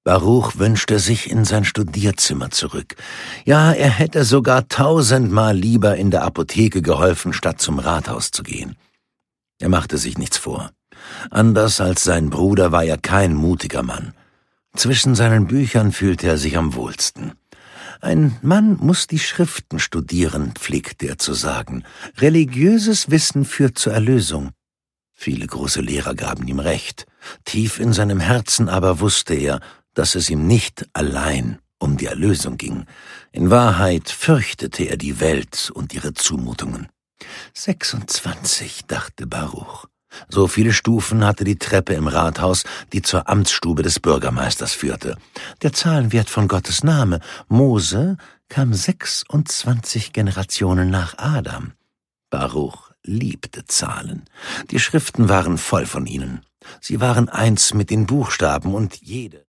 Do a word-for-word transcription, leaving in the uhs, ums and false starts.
Baruch wünschte sich in sein Studierzimmer zurück. Ja, er hätte sogar tausendmal lieber in der Apotheke geholfen, statt zum Rathaus zu gehen. Er machte sich nichts vor. Anders als sein Bruder war er kein mutiger Mann. Zwischen seinen Büchern fühlte er sich am wohlsten. Ein Mann muss die Schriften studieren, pflegte er zu sagen. Religiöses Wissen führt zur Erlösung. Viele große Lehrer gaben ihm recht. Tief in seinem Herzen aber wusste er, dass es ihm nicht allein um die Erlösung ging. In Wahrheit fürchtete er die Welt und ihre Zumutungen. Sechsundzwanzig, dachte Baruch. So viele Stufen hatte die Treppe im Rathaus, die zur Amtsstube des Bürgermeisters führte. Der Zahlenwert von Gottes Name, Mose, kam sechsundzwanzig Generationen nach Adam. Baruch liebte Zahlen. Die Schriften waren voll von ihnen. Sie waren eins mit den Buchstaben und jede